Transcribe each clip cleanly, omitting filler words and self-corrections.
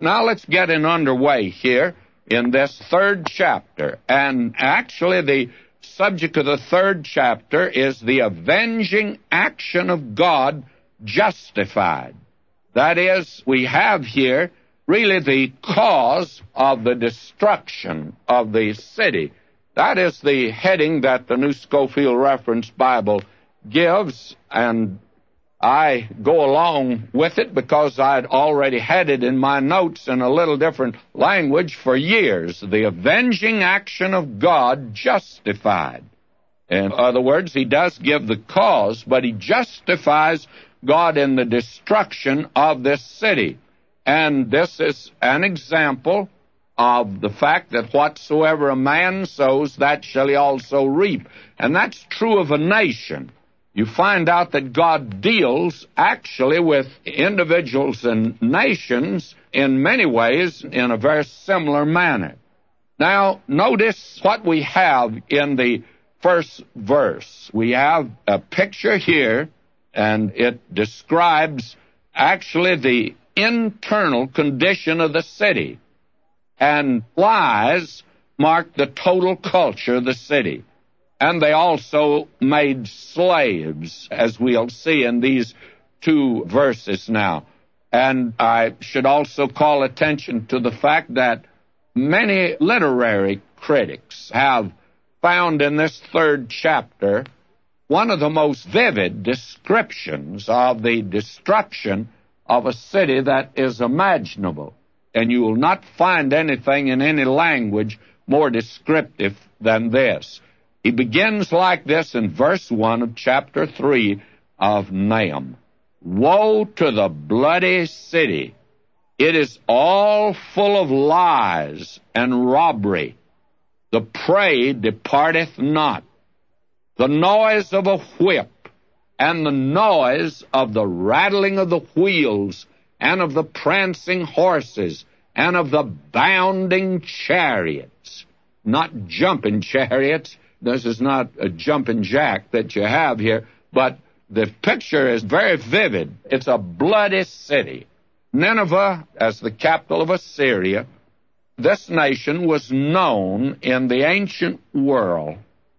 Now let's get it underway here in this third chapter. And actually the subject of the third chapter is the avenging action of God justified. That is, we have here really the cause of the destruction of the city. That is the heading that the New Scofield Reference Bible gives, and I go along with it because I'd already had it in my notes in a little different language for years. The avenging action of God justified. In other words, he does give the cause, but he justifies God in the destruction of this city. And this is an example of the fact that whatsoever a man sows, that shall he also reap. And that's true of a nation. You find out that God deals actually with individuals and nations in many ways in a very similar manner. Now, notice what we have in the first verse. We have a picture here, and it describes actually the internal condition of the city. And lies mark the total culture of the city. And they also made slaves, as we'll see in these two verses now. And I should also call attention to the fact that many literary critics have found in this third chapter one of the most vivid descriptions of the destruction of a city that is imaginable. And you will not find anything in any language more descriptive than this. He begins like this in verse 1 of chapter 3 of Nahum. Woe to the bloody city! It is all full of lies and robbery. The prey departeth not. The noise of a whip, and the noise of the rattling of the wheels, and of the prancing horses, and of the bounding chariots. Not jumping chariots. This is not a jumping jack that you have here, but the picture is very vivid. It's a bloody city. Nineveh, as the capital of Assyria, this nation was known in the ancient world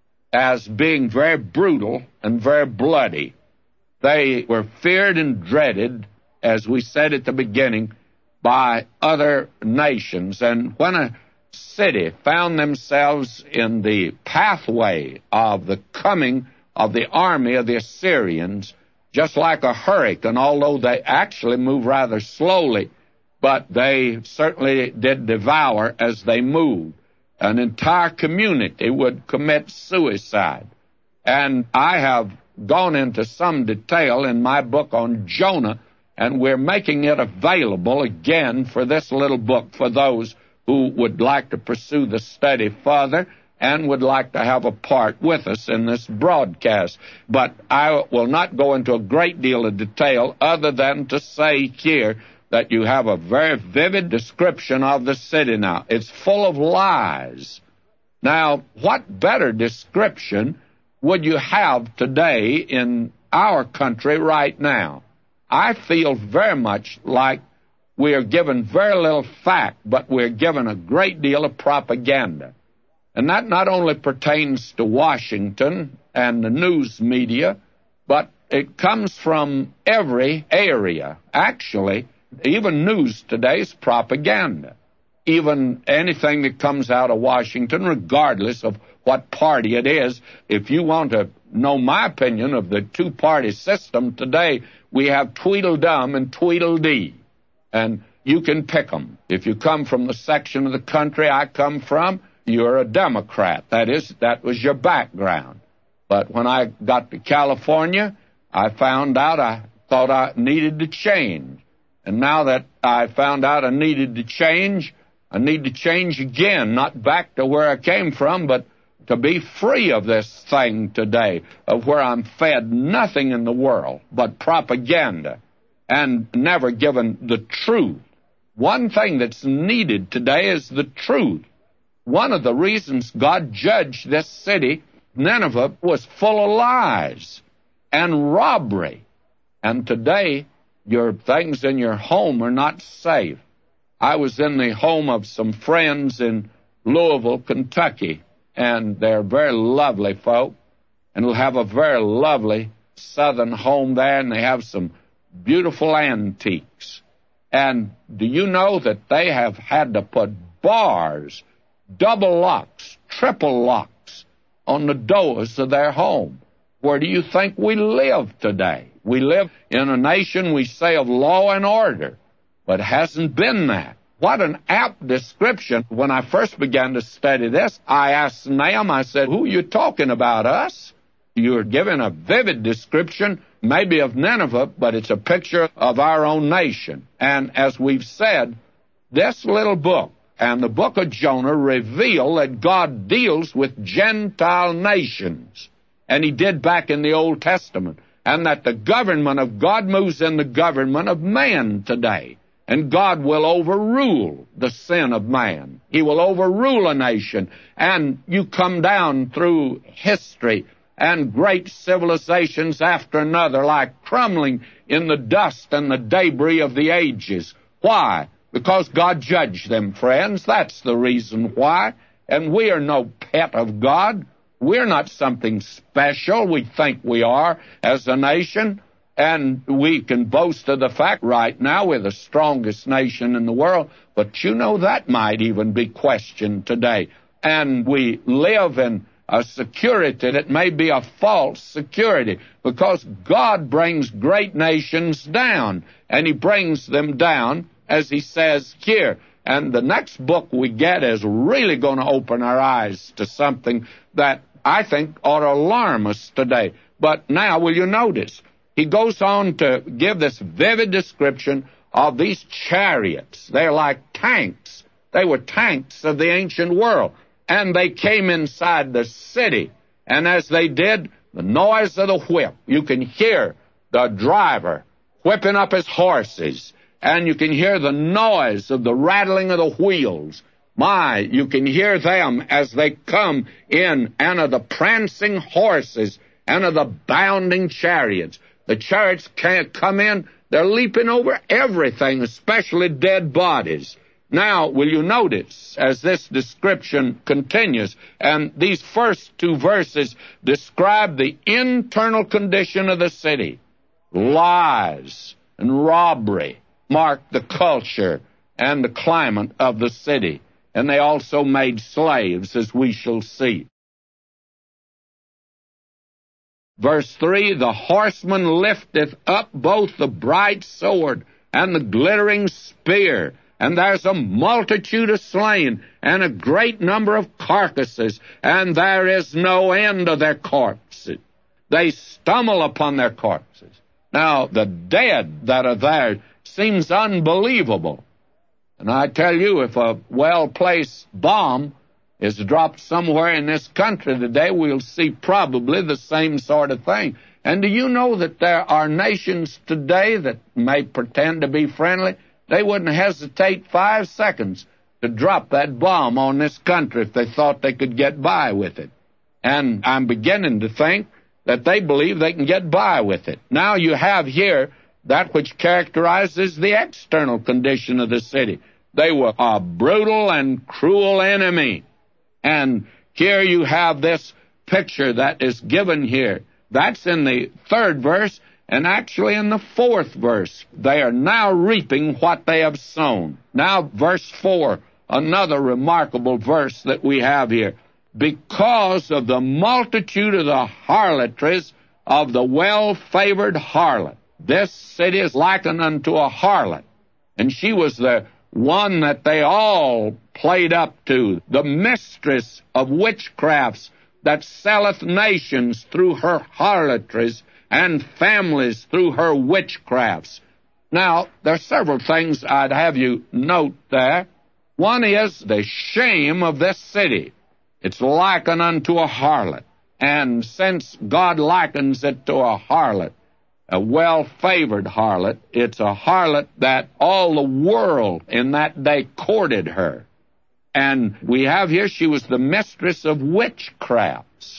as being very brutal and very bloody. They were feared and dreaded, as we said at the beginning, by other nations. And when a city found themselves in the pathway of the coming of the army of the Assyrians, just like a hurricane, although they actually move rather slowly, but they certainly did devour as they moved. An entire community would commit suicide. And I have gone into some detail in my book on Jonah, and we're making it available again for this little book for those who would like to pursue the study further and would like to have a part with us in this broadcast. But I will not go into a great deal of detail other than to say here that you have a very vivid description of the city now. It's full of lies. Now, what better description would you have today in our country right now? I feel very much like we are given very little fact, but we're given a great deal of propaganda. And that not only pertains to Washington and the news media, but it comes from every area. Actually, even news today is propaganda. Even anything that comes out of Washington, regardless of what party it is. If you want to know my opinion of the two-party system today, we have Tweedledum and Tweedledee. And you can pick them. If you come from the section of the country I come from, you're a Democrat. That was your background. But when I got to California, I found out I thought I needed to change. And now that I found out I needed to change, I need to change again, not back to where I came from, but to be free of this thing today, of where I'm fed nothing in the world but propaganda and never given the truth. One thing that's needed today is the truth. One of the reasons God judged this city, Nineveh, was full of lies and robbery. And today, your things in your home are not safe. I was in the home of some friends in Louisville, Kentucky, and they're very lovely folk, and will have a very lovely southern home there, and they have some beautiful antiques. And do you know that they have had to put bars, double locks, triple locks on the doors of their home? Where do you think we live today? We live in a nation, we say, of law and order, but it hasn't been that. What an apt description. When I first began to study this, I asked Nahum, I said, who are you talking about, us? You're giving a vivid description, maybe of Nineveh, but it's a picture of our own nation. And as we've said, this little book and the book of Jonah reveal that God deals with Gentile nations, and he did back in the Old Testament, and that the government of God moves in the government of man today. And God will overrule the sin of man. He will overrule a nation. And you come down through history, and great civilizations after another, like crumbling in the dust and the debris of the ages. Why? Because God judged them, friends. That's the reason why. And we are no pet of God. We're not something special we think we are as a nation. And we can boast of the fact right now we're the strongest nation in the world, but you know that might even be questioned today. And we live in a security that may be a false security, because God brings great nations down, and he brings them down, as he says here. And the next book we get is really going to open our eyes to something that I think ought to alarm us today. But now, will you notice? He goes on to give this vivid description of these chariots. They're like tanks. They were tanks of the ancient world. And they came inside the city. And as they did, the noise of the whip, you can hear the driver whipping up his horses. And you can hear the noise of the rattling of the wheels. My, you can hear them as they come in, and of the prancing horses, and of the bounding chariots. The chariots can't come in. They're leaping over everything, especially dead bodies. Now, will you notice, as this description continues, and these first two verses describe the internal condition of the city. Lies and robbery mark the culture and the climate of the city. And they also made slaves, as we shall see. Verse 3, the horseman lifteth up both the bright sword and the glittering spear, and there's a multitude of slain, and a great number of carcasses, and there is no end of their corpses. They stumble upon their corpses. Now, the dead that are there seems unbelievable. And I tell you, if a well-placed bomb is dropped somewhere in this country today, we'll see probably the same sort of thing. And do you know that there are nations today that may pretend to be friendly? They wouldn't hesitate 5 seconds to drop that bomb on this country if they thought they could get by with it. And I'm beginning to think that they believe they can get by with it. Now you have here that which characterizes the external condition of the city. They were a brutal and cruel enemy. And here you have this picture that is given here. That's in the 3rd verse, and actually in the 4th verse. They are now reaping what they have sown. Now, verse 4, another remarkable verse that we have here. Because of the multitude of the harlotries of the well-favored harlot. This city is likened unto a harlot, and she was the one that they all played up to, the mistress of witchcrafts that selleth nations through her harlotries and families through her witchcrafts. Now, there are several things I'd have you note there. One is the shame of this city. It's likened unto a harlot. And since God likens it to a harlot, a well-favored harlot, it's a harlot that all the world in that day courted her. And we have here, she was the mistress of witchcrafts.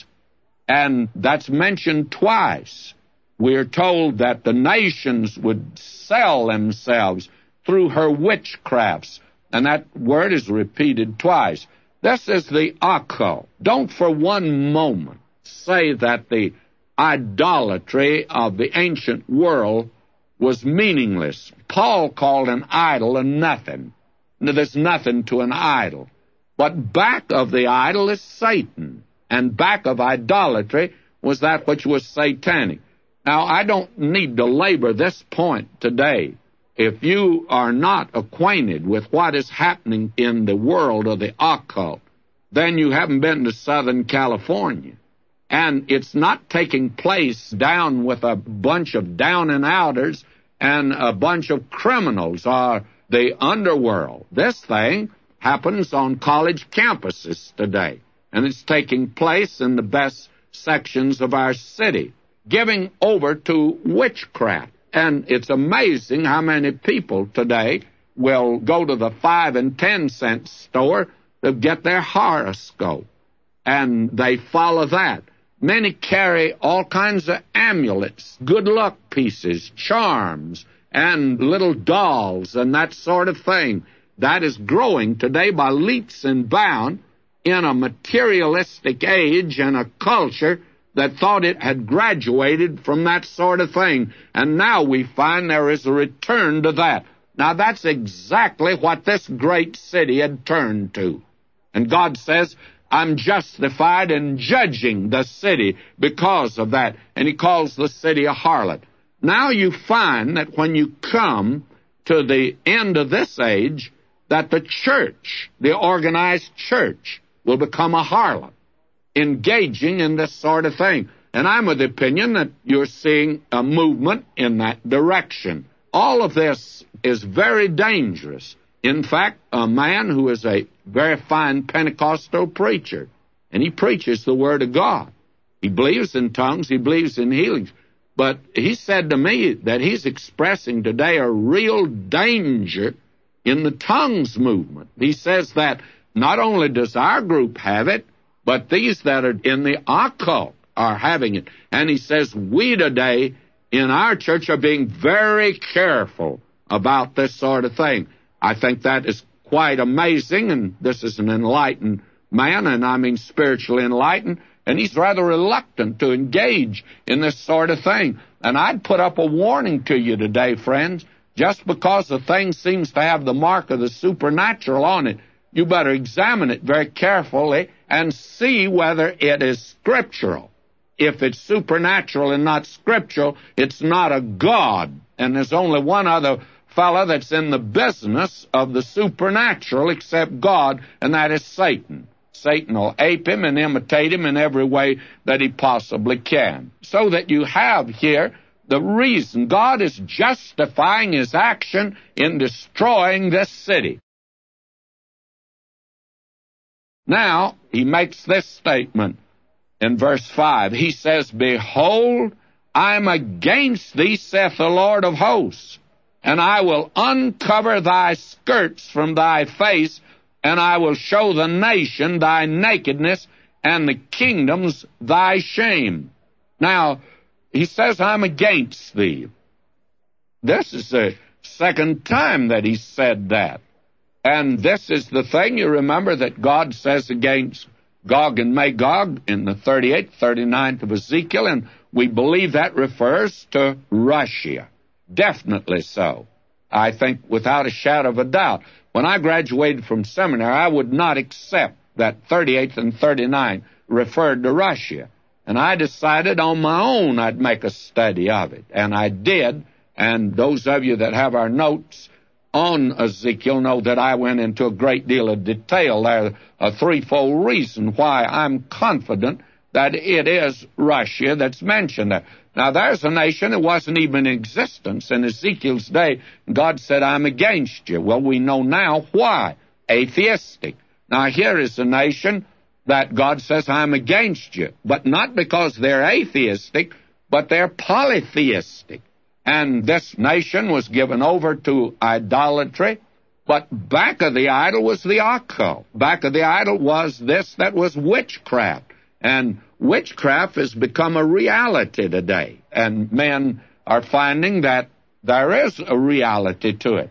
And that's mentioned twice. We're told that the nations would sell themselves through her witchcrafts. And that word is repeated twice. This is the occult. Don't for one moment say that the idolatry of the ancient world was meaningless. Paul called an idol a nothing. There's nothing to an idol. But back of the idol is Satan, and back of idolatry was that which was satanic. Now, I don't need to labor this point today. If you are not acquainted with what is happening in the world of the occult, then you haven't been to Southern California. And it's not taking place down with a bunch of down-and-outers and a bunch of criminals or the underworld. This thing happens on college campuses today, and it's taking place in the best sections of our city, giving over to witchcraft. And it's amazing how many people today will go to the 5 and 10 cent store to get their horoscope, and they follow that. Many carry all kinds of amulets, good luck pieces, charms, and little dolls and that sort of thing. That is growing today by leaps and bounds in a materialistic age and a culture that thought it had graduated from that sort of thing. And now we find there is a return to that. Now, that's exactly what this great city had turned to. And God says, I'm justified in judging the city because of that. And He calls the city a harlot. Now you find that when you come to the end of this age, that the church, the organized church, will become a harlot, engaging in this sort of thing. And I'm of the opinion that you're seeing a movement in that direction. All of this is very dangerous. In fact, a man who is a very fine Pentecostal preacher, and he preaches the Word of God. He believes in tongues, he believes in healings. But he said to me that he's expressing today a real danger in the tongues movement. He says that not only does our group have it, but these that are in the occult are having it. And he says we today in our church are being very careful about this sort of thing. I think that is quite amazing, and this is an enlightened man, and I mean spiritually enlightened, and he's rather reluctant to engage in this sort of thing. And I'd put up a warning to you today, friends. Just because the thing seems to have the mark of the supernatural on it, you better examine it very carefully and see whether it is scriptural. If it's supernatural and not scriptural, it's not a god. And there's only one other fellow that's in the business of the supernatural except God, and that is Satan. Satan will ape him and imitate him in every way that he possibly can. So that you have here the reason God is justifying His action in destroying this city. Now, He makes this statement in verse 5. He says, Behold, I am against thee, saith the Lord of hosts, and I will uncover thy skirts from thy face, and I will show the nation thy nakedness, and the kingdoms thy shame. Now, He says, I'm against thee. This is the second time that He said that. And this is the thing, you remember that God says against Gog and Magog in the 38th, 39th of Ezekiel, and we believe that refers to Russia. Definitely so. I think without a shadow of a doubt. When I graduated from seminary, I would not accept that 38th and 39th referred to Russia. And I decided on my own I'd make a study of it. And I did. And those of you that have our notes on Ezekiel know that I went into a great deal of detail there, a threefold reason why I'm confident that it is Russia that's mentioned there. Now, there's a nation that wasn't even in existence in Ezekiel's day. God said, I'm against you. Well, we know now why. Atheistic. Now, here is a nation that God says, I'm against you. But not because they're atheistic, but they're polytheistic. And this nation was given over to idolatry. But back of the idol was the occult. Back of the idol was this that was witchcraft. And witchcraft has become a reality today, and men are finding that there is a reality to it.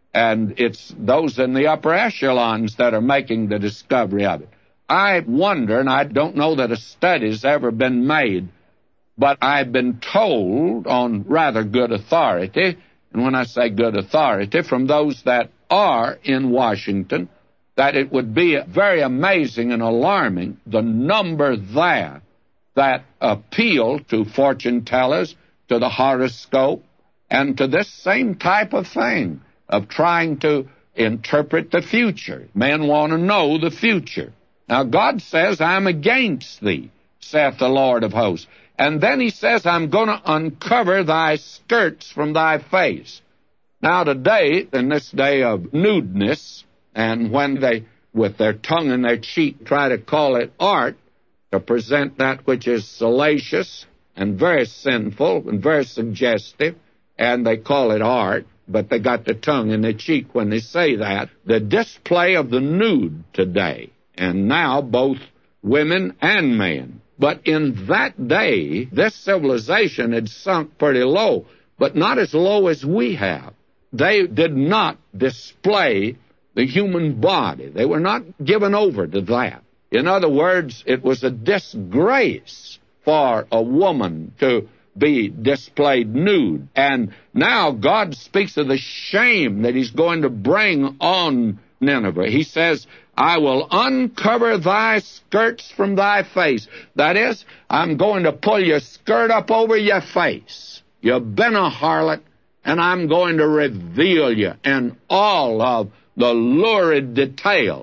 And it's those in the upper echelons that are making the discovery of it. I wonder, and I don't know that a study's ever been made, but I've been told on rather good authority, and when I say good authority, from those that are in Washington, that it would be very amazing and alarming, the number there that appeal to fortune tellers, to the horoscope, and to this same type of thing, of trying to interpret the future. Men want to know the future. Now, God says, I'm against thee, saith the Lord of hosts. And then he says, I'm going to uncover thy skirts from thy face. Now, today, in this day of nudeness, and when they, with their tongue in their cheek, try to call it art, to present that which is salacious and very sinful and very suggestive, and they call it art, but they got the tongue in their cheek when they say that. The display of the nude today, and now both women and men. But in that day, this civilization had sunk pretty low, but not as low as we have. They did not display the human body. They were not given over to that. In other words, it was a disgrace for a woman to be displayed nude. And now God speaks of the shame that he's going to bring on Nineveh. He says, I will uncover thy skirts from thy face. That is, I'm going to pull your skirt up over your face. You've been a harlot, and I'm going to reveal you in all of the lurid details.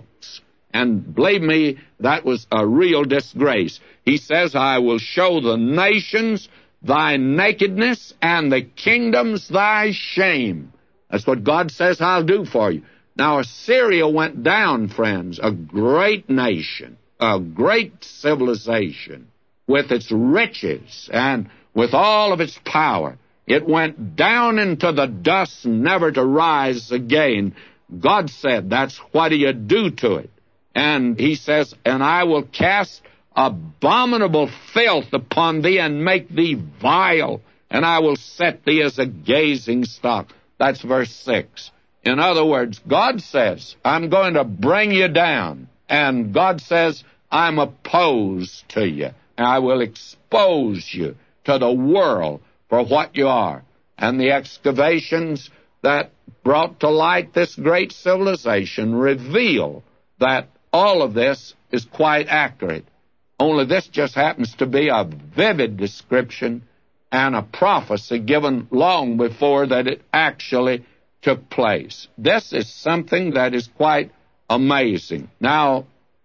And believe me, that was a real disgrace. He says, I will show the nations thy nakedness and the kingdoms thy shame. That's what God says I'll do for you. Now, Assyria went down, friends, a great nation, a great civilization, with its riches and with all of its power. It went down into the dust, never to rise again. God said, that's what you do to it. And he says, and I will cast abominable filth upon thee and make thee vile, and I will set thee as a gazing stock. That's verse 6. In other words, God says, I'm going to bring you down. And God says, I'm opposed to you. And I will expose you to the world for what you are. And the excavations that brought to light this great civilization reveal that all of this is quite accurate. Only this just happens to be a vivid description and a prophecy given long before that it actually took place. This is something that is quite amazing. Now,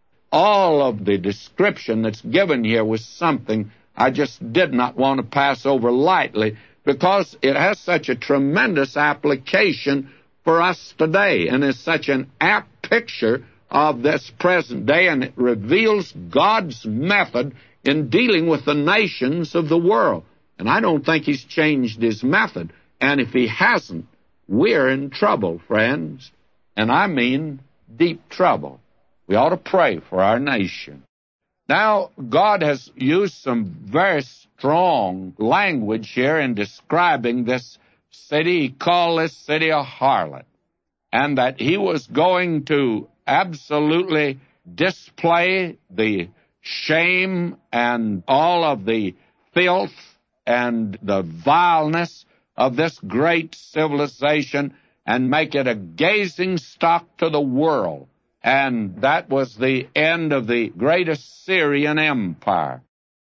all of the description that's given here was something I just did not want to pass over lightly, because it has such a tremendous application for us today, and is such an apt picture of this present day, and it reveals God's method in dealing with the nations of the world. And I don't think he's changed his method. And if he hasn't, we're in trouble, friends. And I mean deep trouble. We ought to pray for our nation. Now, God has used some very strong language here in describing this city. He called this city a harlot, and that he was going to absolutely display the shame and all of the filth and the vileness of this great civilization and make it a gazing stock to the world. And that was the end of the great Assyrian Empire.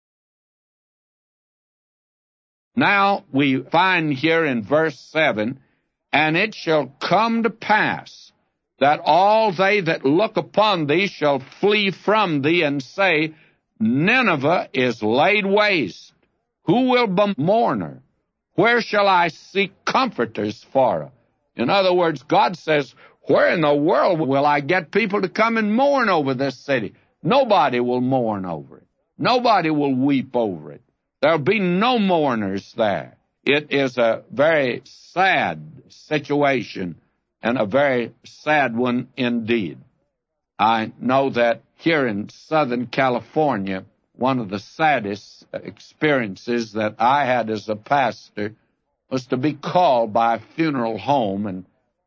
Now we find here in verse 7, and it shall come to pass that all they that look upon thee shall flee from thee and say, Nineveh is laid waste. Who will bemourn her? Where shall I seek comforters for her? In other words, God says, where in the world will I get people to come and mourn over this city? Nobody will mourn over it. Nobody will weep over it. There'll be no mourners there. It is a very sad situation, and a very sad one indeed. I know that here in Southern California, one of the saddest experiences that I had as a pastor was to be called by a funeral home and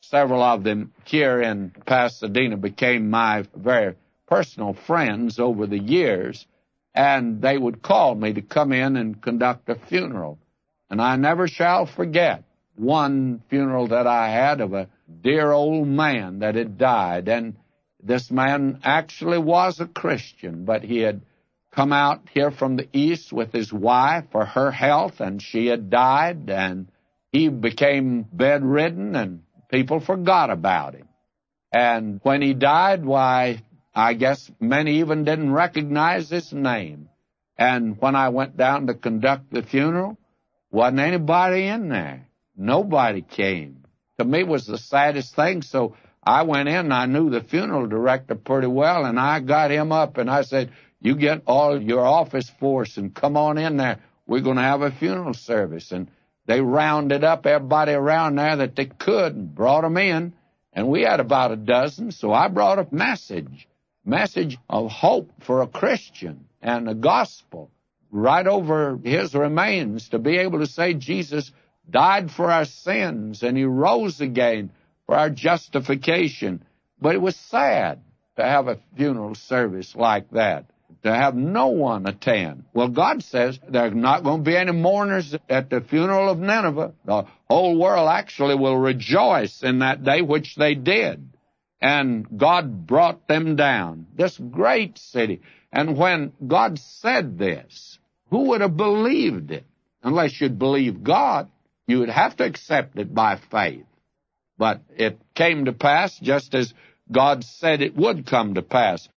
several of them here in Pasadena became my very personal friends over the years, and they would call me to come in and conduct a funeral. And I never shall forget one funeral that I had of a dear old man that had died. And this man actually was a Christian, but he had come out here from the East with his wife for her health, and she had died, and he became bedridden, and people forgot about him. And when he died, why, I guess many even didn't recognize his name. And when I went down to conduct the funeral, wasn't anybody in there. Nobody came. To me, it was the saddest thing, so I went in, and I knew the funeral director pretty well, and I got him up, and I said, you get all your office force and come on in there. We're going to have a funeral service. And they rounded up everybody around there that they could and brought them in, and we had about a dozen, so I brought a message of hope for a Christian and the gospel right over his remains, to be able to say Jesus died for our sins and he rose again for our justification. But it was sad to have a funeral service like that, to have no one attend. Well, God says there's not going to be any mourners at the funeral of Nineveh. The whole world actually will rejoice in that day, which they did. And God brought them down, this great city. And when God said this, who would have believed it? Unless you'd believe God, you would have to accept it by faith. But it came to pass just as God said it would come to pass.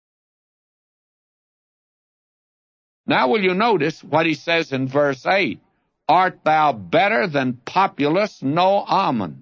Now will you notice what he says in verse 8? Art thou better than populous No-Aman?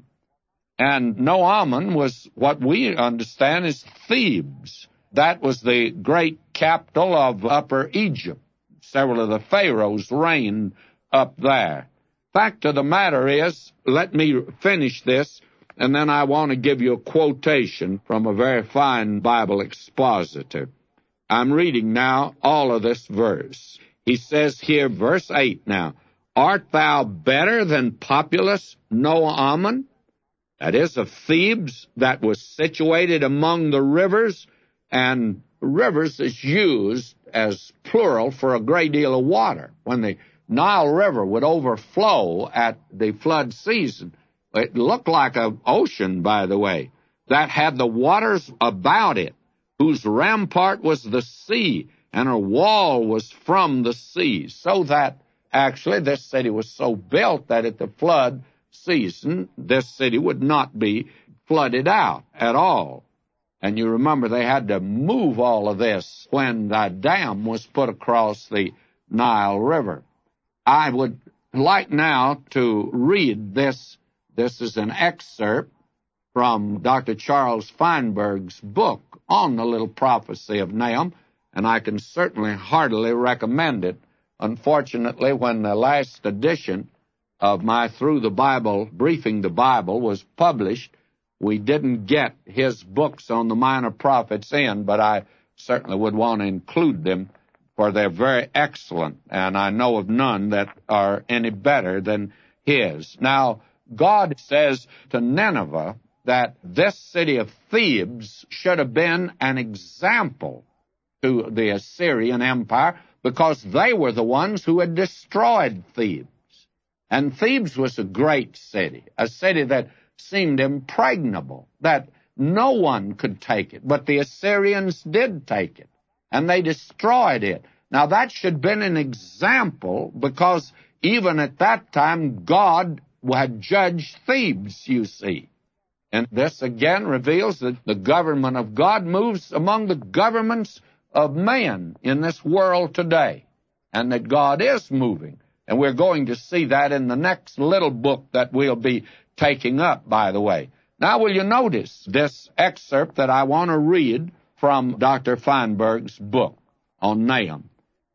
And No-Aman was what we understand as Thebes. That was the great capital of Upper Egypt. Several of the pharaohs reigned up there. Fact of the matter is, let me finish this, and then I want to give you a quotation from a very fine Bible expositor. I'm reading now all of this verse. He says here, verse 8 now, Art thou better than populous No-Aman? That is, of Thebes, that was situated among the rivers, and rivers is used as plural for a great deal of water. When the Nile River would overflow at the flood season, it looked like an ocean, by the way, that had the waters about it, whose rampart was the sea, and her wall was from the sea, so that actually this city was so built that at the flood season, this city would not be flooded out at all. And you remember they had to move all of this when the dam was put across the Nile River. I would like now to read this. This is an excerpt from Dr. Charles Feinberg's book on the little prophecy of Nahum, and I can certainly heartily recommend it. Unfortunately, when the last edition of my Through the Bible, Briefing the Bible, was published, we didn't get his books on the minor prophets in, but I certainly would want to include them, for they're very excellent, and I know of none that are any better than his. Now, God says to Nineveh that this city of Thebes should have been an example to the Assyrian Empire, because they were the ones who had destroyed Thebes. And Thebes was a great city, a city that seemed impregnable, that no one could take it. But the Assyrians did take it, and they destroyed it. Now, that should have been an example, because even at that time, God had judged Thebes, you see. And this again reveals that the government of God moves among the governments of men in this world today, and that God is moving. And we're going to see that in the next little book that we'll be taking up, by the way. Now, will you notice this excerpt that I want to read from Dr. Feinberg's book on Nahum?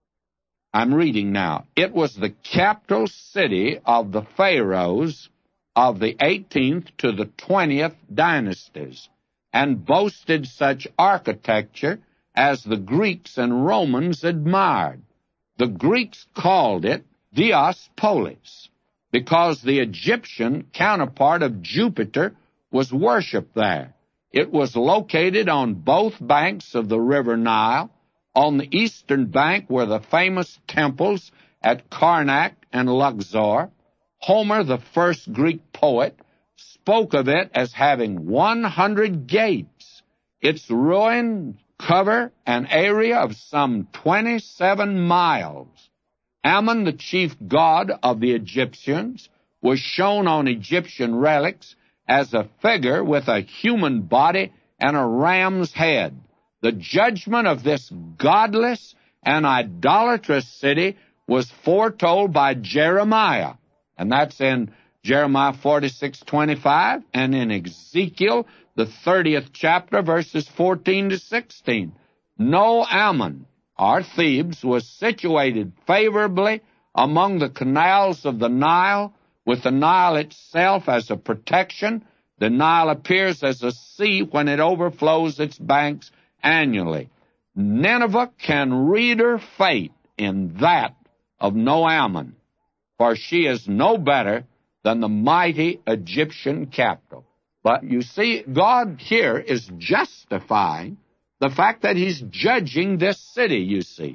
I'm reading now. It was the capital city of the pharaohs of the 18th to the 20th dynasties, and boasted such architecture as the Greeks and Romans admired. The Greeks called it Diospolis, because the Egyptian counterpart of Jupiter was worshipped there. It was located on both banks of the river Nile. On the eastern bank were the famous temples at Karnak and Luxor. Homer, the first Greek poet, spoke of it as having 100 gates. Its ruins cover an area of some 27 miles. Ammon, the chief god of the Egyptians, was shown on Egyptian relics as a figure with a human body and a ram's head. The judgment of this godless and idolatrous city was foretold by Jeremiah, and that's in Jeremiah 46:25, and in Ezekiel, the 30th chapter, verses 14 to 16. No Ammon, or Thebes, was situated favorably among the canals of the Nile, with the Nile itself as a protection. The Nile appears as a sea when it overflows its banks annually. Nineveh can read her fate in that of no Ammon, for she is no better than the mighty Egyptian capital. But you see, God here is justifying the fact that he's judging this city, you see.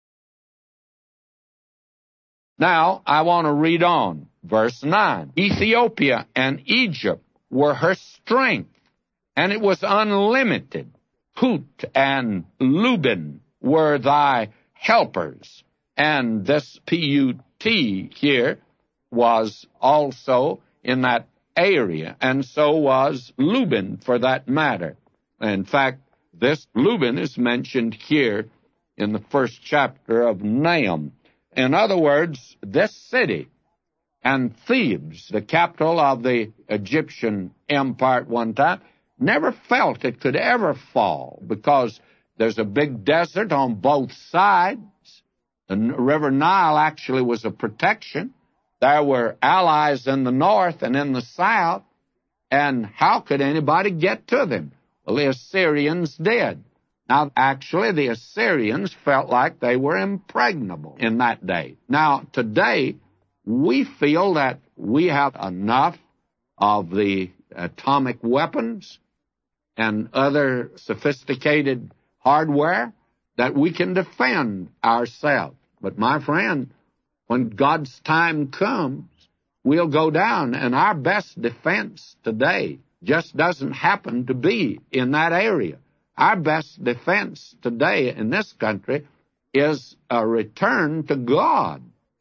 Now, I want to read on. Verse 9. Ethiopia and Egypt were her strength, and it was unlimited. Put and Luban were thy helpers. And this P-U-T here was also in that area, and so was Luban for that matter. In fact, this Luban is mentioned here in the first chapter of Nahum. In other words, this city and Thebes, the capital of the Egyptian empire at one time, never felt it could ever fall because there's a big desert on both sides. The river Nile actually was a protection. There were allies in the north and in the south, and how could anybody get to them? Well, the Assyrians did. Now, actually, the Assyrians felt like they were impregnable in that day. Now, today, we feel that we have enough of the atomic weapons and other sophisticated hardware that we can defend ourselves. But, my friend, when God's time comes, we'll go down, and our best defense today just doesn't happen to be in that area. Our best defense today in this country is a return to God,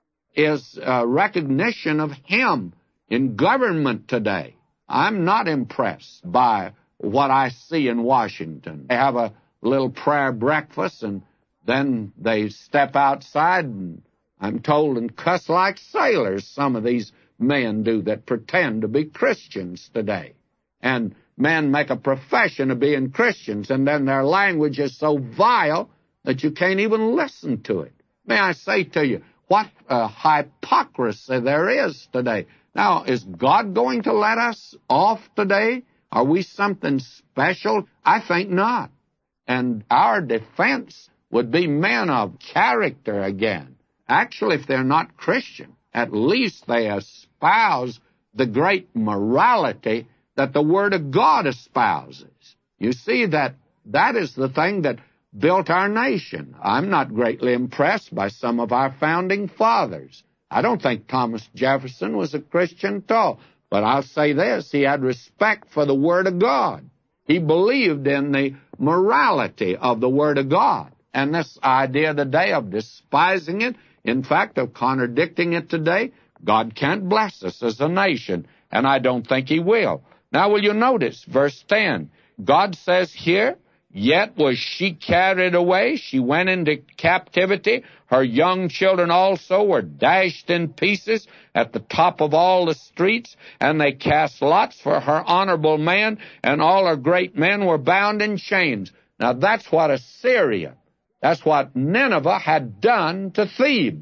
is a recognition of Him in government today. I'm not impressed by what I see in Washington. They have a little prayer breakfast, and then they step outside, and I'm told, and cuss like sailors, some of these men do that pretend to be Christians today. And men make a profession of being Christians, and then their language is so vile that you can't even listen to it. May I say to you, what hypocrisy there is today. Now, is God going to let us off today? Are we something special? I think not. And our defense would be men of character again. Actually, if they're not Christian, at least they espouse the great morality that the Word of God espouses. You see, that is the thing that built our nation. I'm not greatly impressed by some of our founding fathers. I don't think Thomas Jefferson was a Christian at all. But I'll say this, he had respect for the Word of God. He believed in the morality of the Word of God. And this idea today of despising it, in fact, of contradicting it today, God can't bless us as a nation, and I don't think He will. Now, will you notice, verse 10, God says here, yet was she carried away, she went into captivity, her young children also were dashed in pieces at the top of all the streets, and they cast lots for her honorable man, and all her great men were bound in chains. Now, that's what Assyria, that's what Nineveh had done to Thebes.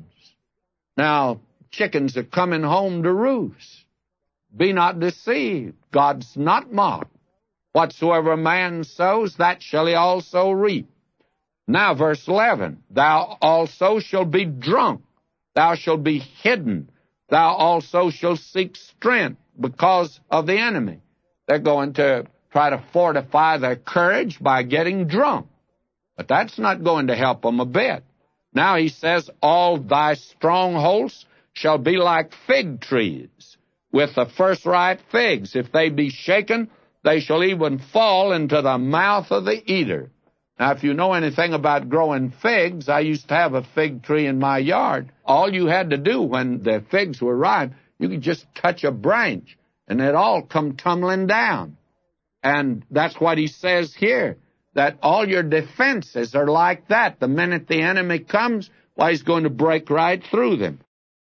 Now, chickens are coming home to roost. Be not deceived. God's not mocked. Whatsoever a man sows, that shall he also reap. Now, verse 11, thou also shalt be drunk, thou shalt be hidden, thou also shalt seek strength because of the enemy. They're going to try to fortify their courage by getting drunk. But that's not going to help them a bit. Now he says, all thy strongholds shall be like fig trees, with the first ripe figs. If they be shaken, they shall even fall into the mouth of the eater. Now, if you know anything about growing figs, I used to have a fig tree in my yard. All you had to do when the figs were ripe, you could just touch a branch, and they'd all come tumbling down. And that's what he says here, that all your defenses are like that. The minute the enemy comes, why, he's going to break right through them.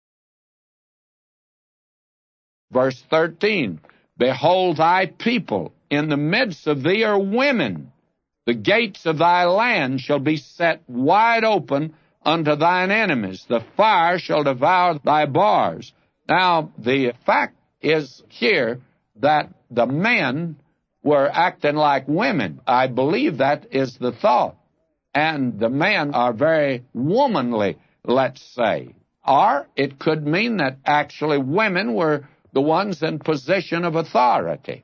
Verse 13, behold, thy people in the midst of thee are women. The gates of thy land shall be set wide open unto thine enemies. The fire shall devour thy bars. Now, the fact is here that the men were acting like women. I believe that is the thought. And the men are very womanly, let's say. Or it could mean that actually women were the ones in position of authority.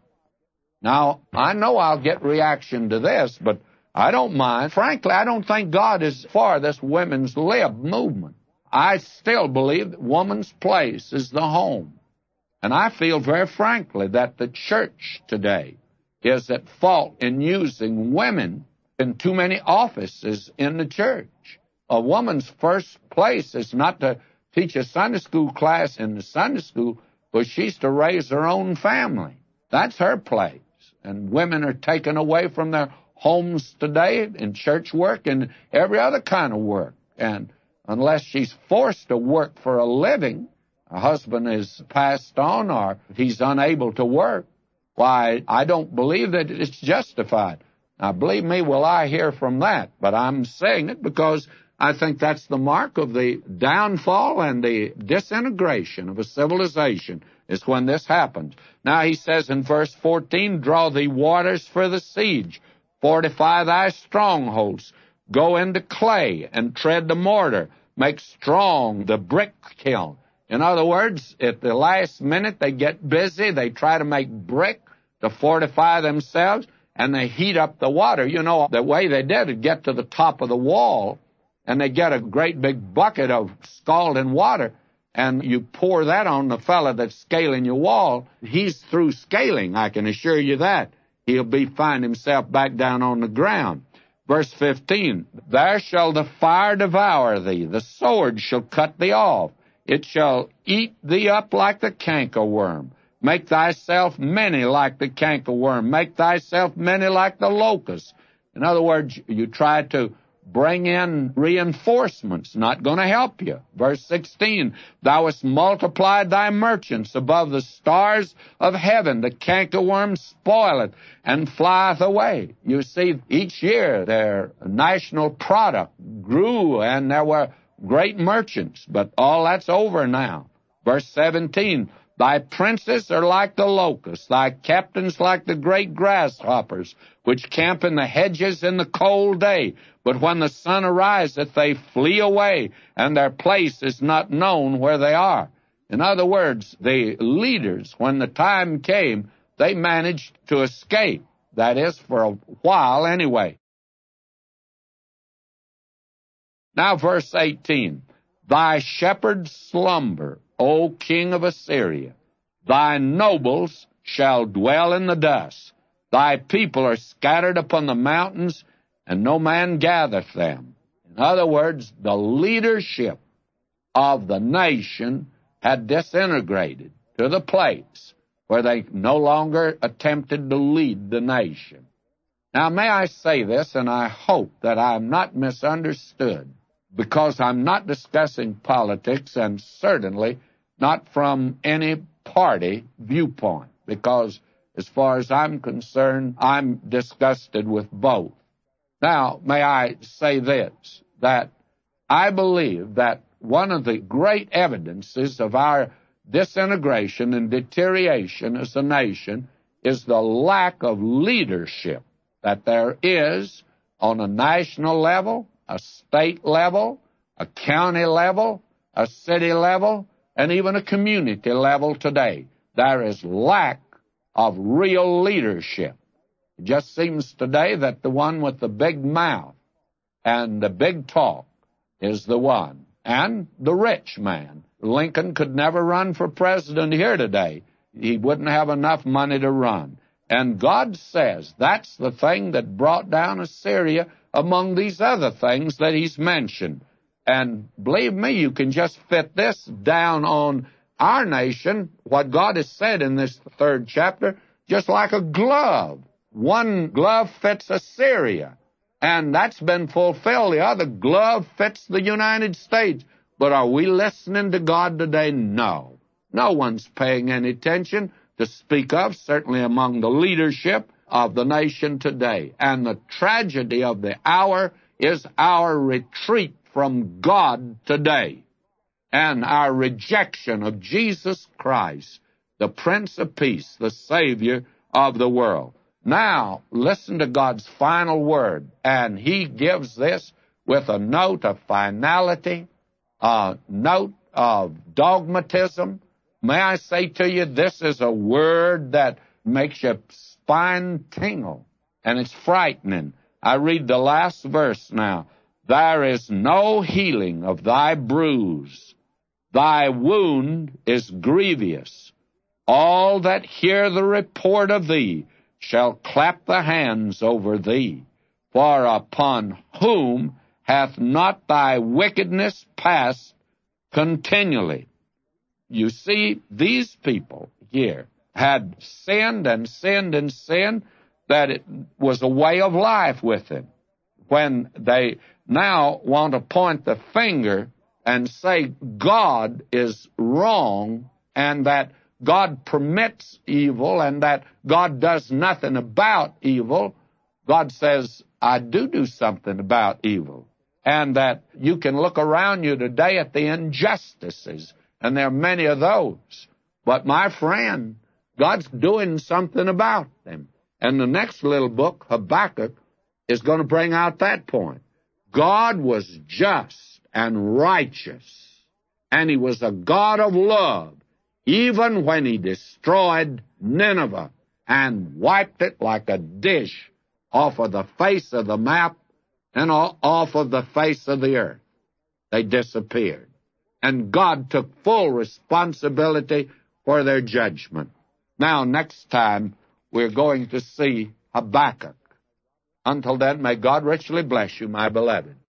Now, I know I'll get reaction to this, but I don't mind. Frankly, I don't think God is for this women's lib movement. I still believe that woman's place is the home. And I feel very frankly that the church today is at fault in using women in too many offices in the church. A woman's first place is not to teach a Sunday school class in the Sunday school, but she's to raise her own family. That's her place. And women are taken away from their homes today in church work and every other kind of work. And unless she's forced to work for a living, her husband is passed on or he's unable to work, why, I don't believe that it's justified. Now, believe me, will I hear from that? But I'm saying it because I think that's the mark of the downfall and the disintegration of a civilization is when this happens. Now he says in verse 14, draw thee waters for the siege, fortify thy strongholds, go into clay and tread the mortar, make strong the brick kiln. In other words, at the last minute they get busy, they try to make brick to fortify themselves, and they heat up the water. You know, the way they did it, get to the top of the wall, and they get a great big bucket of scalding water, and you pour that on the fellow that's scaling your wall. He's through scaling, I can assure you that. He'll find himself back down on the ground. Verse 15, there shall the fire devour thee, the sword shall cut thee off, it shall eat thee up like the cankerworm. Make thyself many like the cankerworm, make thyself many like the locust. In other words, you try to bring in reinforcements, not going to help you. Verse 16, thou hast multiplied thy merchants above the stars of heaven. The cankerworm spoileth and flieth away. You see, each year their national product grew and there were great merchants, but all that's over now. Verse 17, thy princes are like the locusts, thy captains like the great grasshoppers, which camp in the hedges in the cold day. But when the sun ariseth, they flee away, and their place is not known where they are. In other words, the leaders, when the time came, they managed to escape. That is, for a while anyway. Now verse 18, thy shepherds slumber, O king of Assyria. Thy nobles shall dwell in the dust. Thy people are scattered upon the mountains, and no man gathereth them. In other words, the leadership of the nation had disintegrated to the place where they no longer attempted to lead the nation. Now, may I say this, and I hope that I'm not misunderstood, because I'm not discussing politics, and certainly not from any party viewpoint, because as far as I'm concerned, I'm disgusted with both. Now, may I say this, that I believe that one of the great evidences of our disintegration and deterioration as a nation is the lack of leadership that there is on a national level, a state level, a county level, a city level, and even a community level today. There is lack of real leadership. It just seems today that the one with the big mouth and the big talk is the one. And the rich man. Lincoln could never run for president here today. He wouldn't have enough money to run. And God says that's the thing that brought down Assyria among these other things that he's mentioned. And believe me, you can just fit this down on our nation, what God has said in this third chapter, just like a glove. One glove fits Assyria, and that's been fulfilled. The other glove fits the United States. But are we listening to God today? No. No one's paying any attention to speak of, certainly among the leadership of the nation today. And the tragedy of the hour is our retreat from God today and our rejection of Jesus Christ, the Prince of Peace, the Savior of the world. Now, listen to God's final word, and he gives this with a note of finality, a note of dogmatism. May I say to you, this is a word that makes your spine tingle, and it's frightening. I read the last verse now. There is no healing of thy bruise. Thy wound is grievous. All that hear the report of thee shall clap the hands over thee. For upon whom hath not thy wickedness passed continually? You see, these people here had sinned and sinned and sinned, that it was a way of life with them. When they now want to point the finger and say God is wrong and that God permits evil and that God does nothing about evil, God says, I do something about evil. And that you can look around you today at the injustices, and there are many of those. But my friend, God's doing something about them. And the next little book, Habakkuk, is going to bring out that point. God was just and righteous, and he was a God of love, even when he destroyed Nineveh and wiped it like a dish off of the face of the map and off of the face of the earth. They disappeared. And God took full responsibility for their judgment. Now, next time, we're going to see Habakkuk. Until then, may God richly bless you, my beloved.